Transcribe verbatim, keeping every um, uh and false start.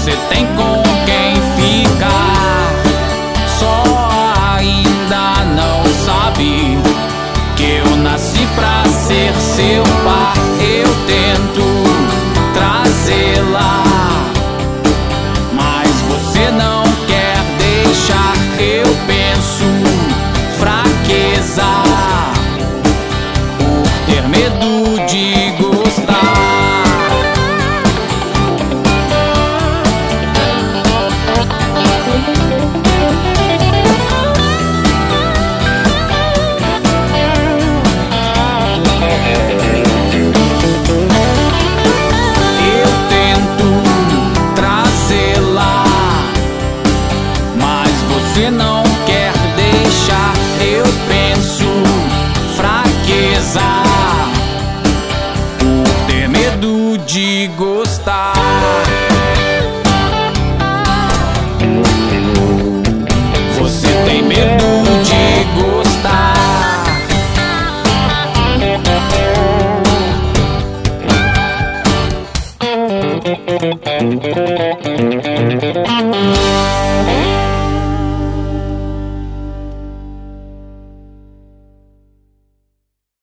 Você tem com quem ficar, só ainda não sabe que eu nasci pra ser seu par. Eu tento trazê-la, mas você não quer deixar. Eu penso fraqueza por ter medo de gostar. Eu tento trazê-la, mas você não quer deixar. Eu penso fraqueza por ter medo de gostar. Você tem medo de gostar.